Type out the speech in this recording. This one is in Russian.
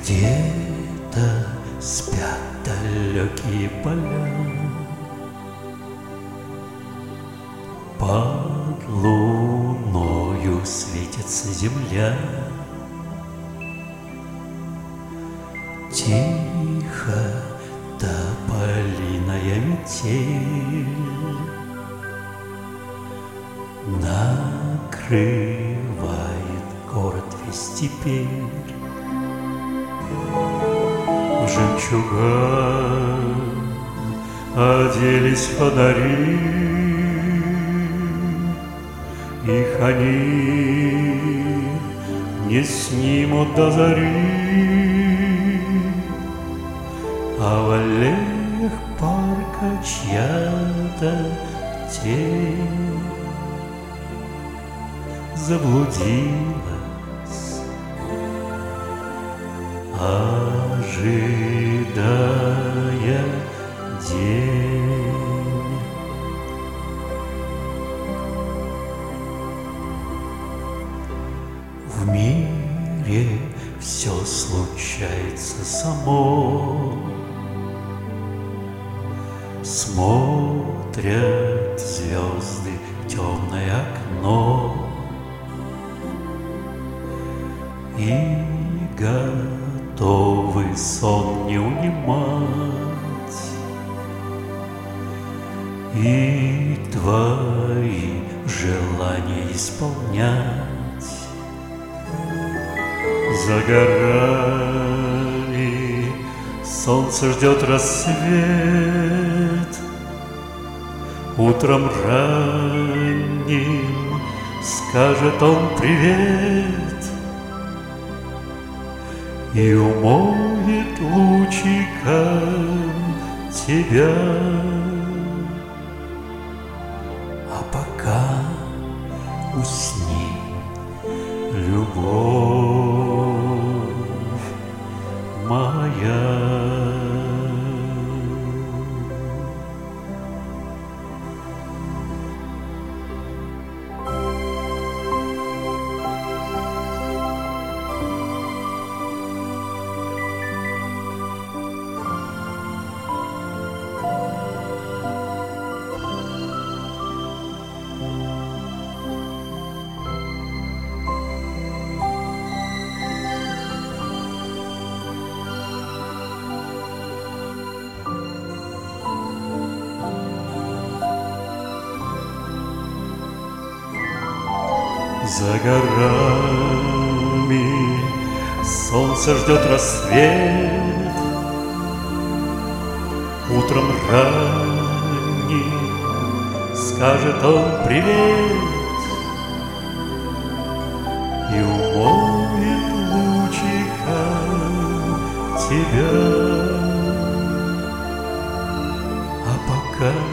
Где-то спят далекие поля, под луною светится земля. Тихо тополиная метель накрывает город весь теперь. В жемчугах оделись фонари, их они не снимут до зари, а в аллеях парка чья-то тень заблудилась, ожидая день. В мире все случается само, смотрят звезды в темное окно и готовы сон не унимать, и твои желания исполнять. За горами солнце ждет рассвет, утром ранним скажет он привет и умоет лучиком тебя. А пока усни, любовь моя. За горами солнце ждет рассвет, утром ранним скажет он привет и умоет лучиком тебя. А пока